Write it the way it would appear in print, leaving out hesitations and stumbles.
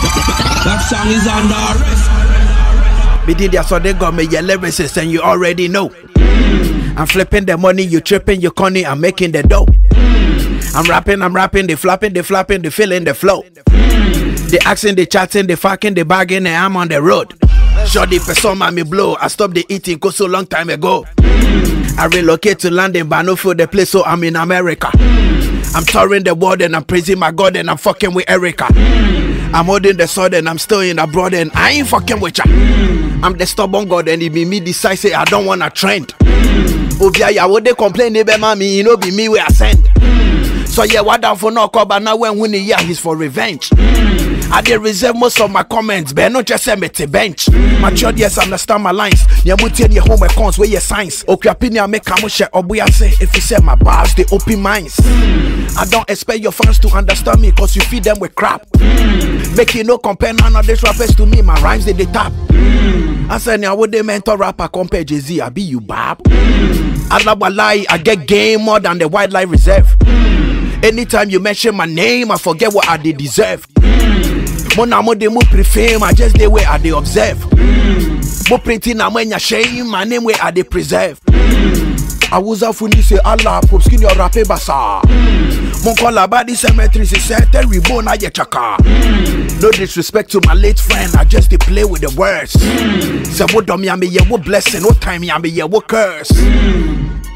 That song is under arrest. Me did ya, so they got me your lyricist and you already know. I'm flipping the money, you tripping, you conning, I'm making the dough. I'm rapping, they flapping, they feeling the flow. They asking, they chatting, they fucking, they bagging, and I'm on the road. Shorty persona me blow, I stopped the eating cause so long time ago. I relocate to London, but I no feel the place, so I'm in America. I'm touring the world and I'm praising my God and I'm fucking with Erica. I'm holding the sword and I'm still in abroad and I ain't fucking with ya. I'm the stubborn God and it be me decide say I don't wanna trend. Obia ya would they complain they be mommy, you know be me where I send. So yeah, what down for no call, but now when winning yeah, he's for revenge. I did reserve most of my comments, but not just send me to bench. Matured, yes, understand my lines. You mutate your homework cons where your signs. Okay, opinion make come share or boy I say if you say my bars, they open minds. I don't expect your fans to understand me, cause you feed them with crap. Make you no compare none of these rappers to me, my rhymes they tap. I said, now would they mentor rapper compare Jay-Z, I be you bab. I love a lie, I get game more than the wildlife reserve. Anytime you mention my name, I forget what I did deserve. Mona mo de mo pre-fame, I just the way I dey observe. Mo printing na when ya shame, my name where I dey preserve. I was a funny say Allah, pop skin your rappe basa. Mon call about the cemetery, say settle reborn a ye chaka. No disrespect to my late friend, I just dey play with the words. Say what dumb ya me ye what blessing, what time ya me ye what curse.